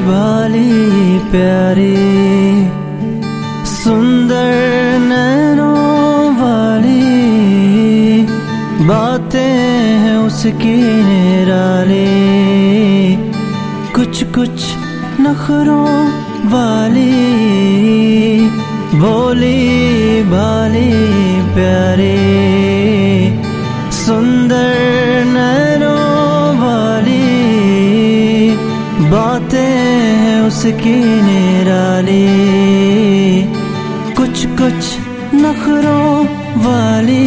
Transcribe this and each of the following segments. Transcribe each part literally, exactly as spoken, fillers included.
भाली प्यारी सुंदर नैनों वाली बातें हैं उसकी निराली, कुछ कुछ नखरों वाली भोली भाली प्यारी सुंदर नैनों वाली बातें हैं उसकी निराली, कुछ कुछ नखरों वाली।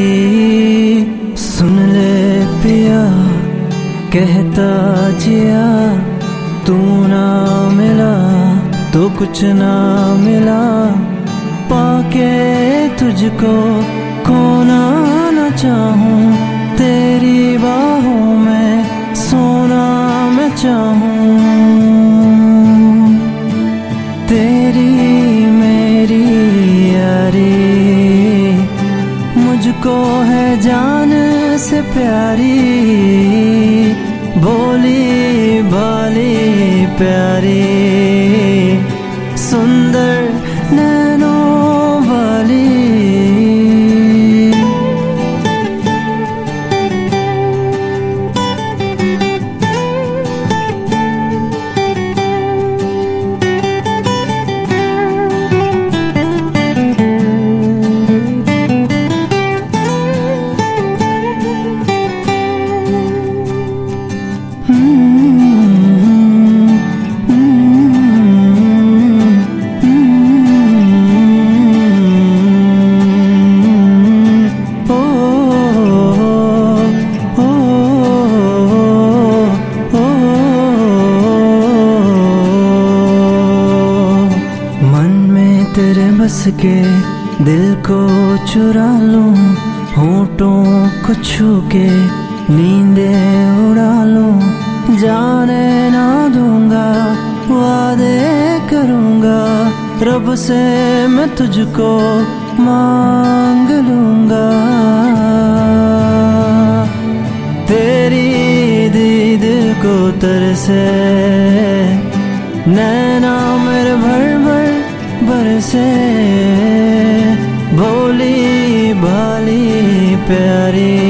सुन ले पिया कहता जिया, तू ना मिला तो कुछ ना मिला, पाके तुझको खोना न चाहूं, तेरी बाहों में सोना मैं चाहूं। तेरी मेरी यारी मुझको है जान से प्यारी, भोली भाली प्यारी सुंदर नैनों वाली। तेरे बस के दिल को चुरा लूं, होठों को छू के नींदे उड़ा लूं, जाने ना दूंगा वादे करूंगा, रब से मैं तुझको मांग लूंगा। तेरी दीद को तरसे नैना मेरे भर भर बरसे, भोली भाली प्यारी